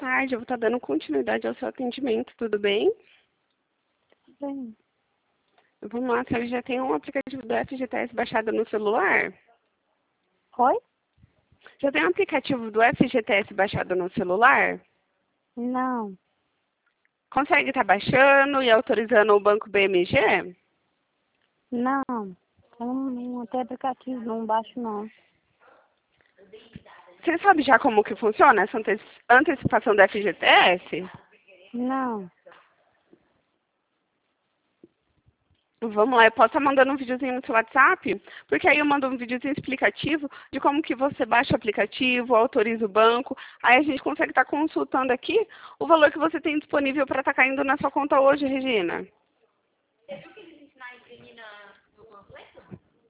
tarde. Eu vou estar dando continuidade ao seu atendimento, tudo bem? Bem, Vamos lá, a senhora já tem um aplicativo do FGTS baixado no celular? oi? Já tem um aplicativo do FGTS baixado no celular? Não, Consegue estar baixando e autorizando o Banco BMG? não. Eu não tenho aplicativo, não baixo não. Você sabe já como que funciona essa antecipação do FGTS? Não, Vamos lá, eu posso estar mandando um videozinho no seu WhatsApp? Porque aí eu mando um videozinho explicativo de como que você baixa o aplicativo, autoriza o banco. Aí a gente consegue estar consultando aqui o valor que você tem disponível para estar caindo na sua conta hoje, Regina.